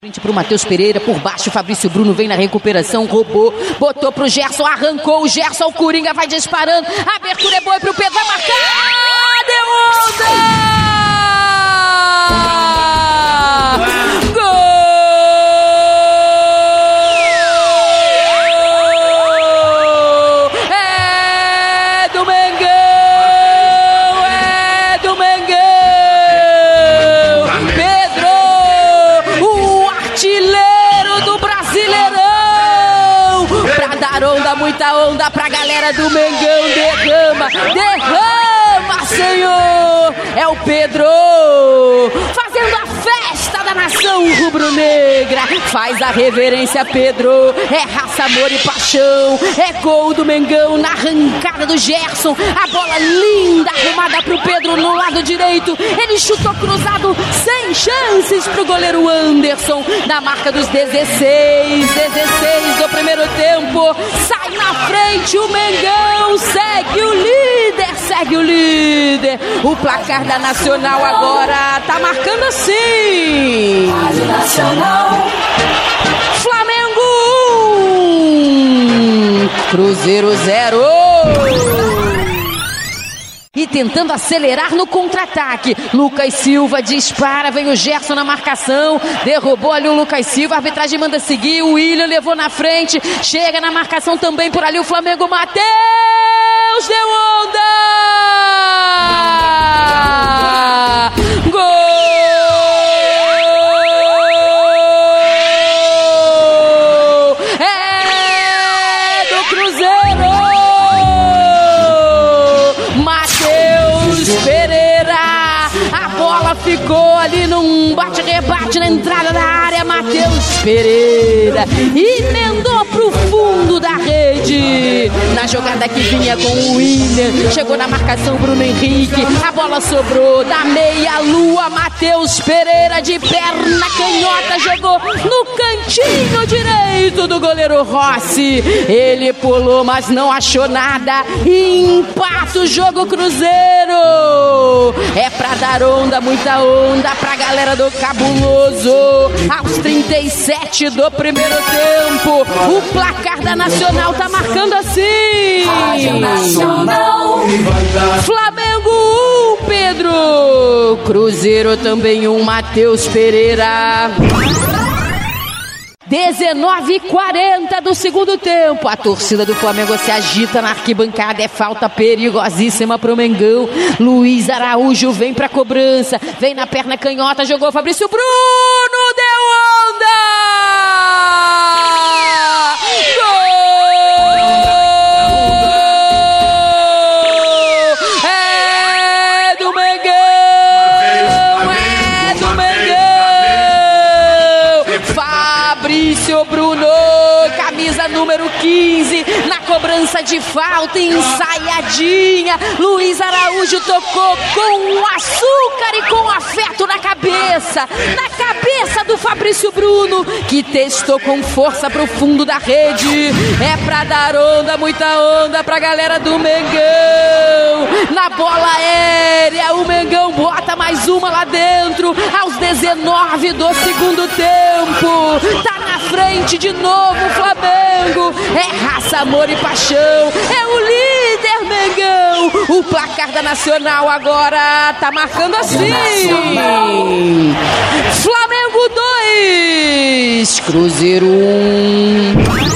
Frente pro Matheus Pereira, por baixo Fabrício Bruno vem na recuperação, roubou, botou pro Gerson, arrancou o Gerson, o Coringa vai disparando, a abertura é boa pro Pedro, vai marcar, deu onda! Muita onda pra galera do Mengão, derrama, Senhor, é o Pedro, fazendo a festa da nação rubro-negra, faz a reverência, Pedro, é raça, amor e paixão, é gol do Mengão na arrancada do Gerson, a bola linda, arrumada pro Pedro no lado direito, ele chutou cruzado, sem chances pro goleiro Anderson, na marca dos 16 do primeiro tempo, sai na frente o Mengão, segue o líder, o placar da Nacional agora tá marcando assim, Flamengo 1, Cruzeiro 0. E tentando acelerar no contra-ataque, Lucas Silva dispara, vem o Gerson na marcação, derrubou ali o Lucas Silva, a arbitragem manda seguir, o Willian levou na frente, chega na marcação também por ali o Flamengo, Matheus deu onda! Gol! É do Cruzeiro! Pereira, a bola ficou ali num bate-rebate na entrada da área, Matheus Pereira emendou pro fundo da rede, na jogada que vinha com o Willian, chegou na marcação Bruno Henrique, a bola sobrou da meia-lua, Matheus Pereira de perna canhota, jogou no cantinho direito do goleiro Rossi, ele pulou mas não achou nada, e empata o jogo Cruzeiro, é pra dar onda, muita onda pra galera do Cabuloso, aos 37 do primeiro tempo, o placar da Nacional tá marcando assim, Flamengo 1, Pedro, Cruzeiro também 1, Matheus Pereira. 19h40 do segundo tempo, a torcida do Flamengo se agita na arquibancada, é falta perigosíssima pro Mengão, Luiz Araújo vem pra cobrança, vem na perna canhota, jogou Fabrício Bruno, deu onda! Gol! É do Mengão! É do Mengão! Fabrício Bruno, camisa número 15, na cobrança de falta, ensaiadinha, Luiz Araújo tocou com açúcar e com afeto na cabeça do Fabrício Bruno, que testou com força pro fundo da rede, é pra dar onda, muita onda pra galera do Mengão, na bola aérea, o Mengão bota mais uma lá dentro, aos 19 do segundo tempo, tá na frente de novo o Flamengo, é raça, amor e paixão, é o líder Mengão, o placar da Nacional agora tá marcando assim, Flamengo 2, Cruzeiro 1.